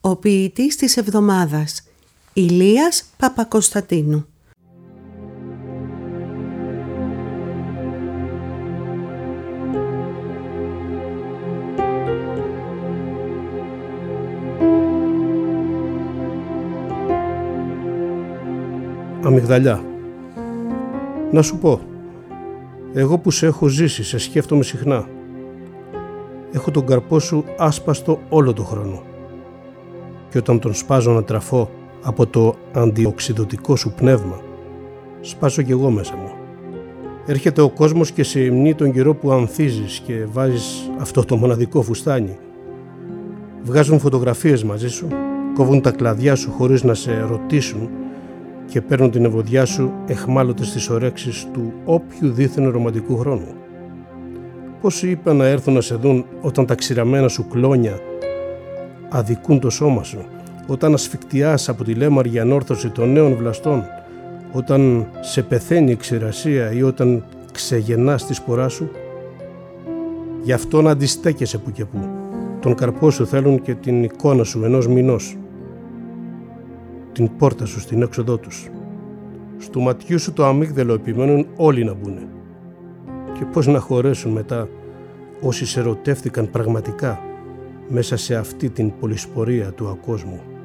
Ο ποιητής της εβδομάδας, Ηλίας Παπακοσταντίνου. Αμυγδαλιά. Να σου πω, εγώ που σε έχω ζήσει, σε σκέφτομαι συχνά. Έχω τον καρπό σου άσπαστο όλο το χρόνο. Και όταν τον σπάζω να τραφώ από το αντιοξυδωτικό σου πνεύμα, σπάσω κι εγώ μέσα μου. Έρχεται ο κόσμος και σε υμνεί τον καιρό που ανθίζεις και βάζεις αυτό το μοναδικό φουστάνι. Βγάζουν φωτογραφίες μαζί σου, κόβουν τα κλαδιά σου χωρίς να σε ρωτήσουν και παίρνουν την ευωδιά σου εχμάλωτες στις ορέξεις του όποιου δίθεν ρομαντικού χρόνου. Πόσοι είπαν να έρθουν να σε δουν όταν τα ξηραμένα σου κλόνια αδικούν το σώμα σου, όταν ασφικτιάς από τη λέμαρη ανόρθωση των νέων βλαστών, όταν σε πεθαίνει η ξηρασία ή όταν ξεγεννάς τη σπορά σου. Γι' αυτό να αντιστέκεσαι που και που. Τον καρπό σου θέλουν και την εικόνα σου ενός μηνός. Την πόρτα σου στην έξοδό τους. Στου ματιού σου το αμύγδαλο επιμένουν όλοι να μπουνε. Και πώς να χωρέσουν μετά όσοι σε ερωτεύτηκαν πραγματικά μέσα σε αυτή την πολυσπορία του ακόσμου.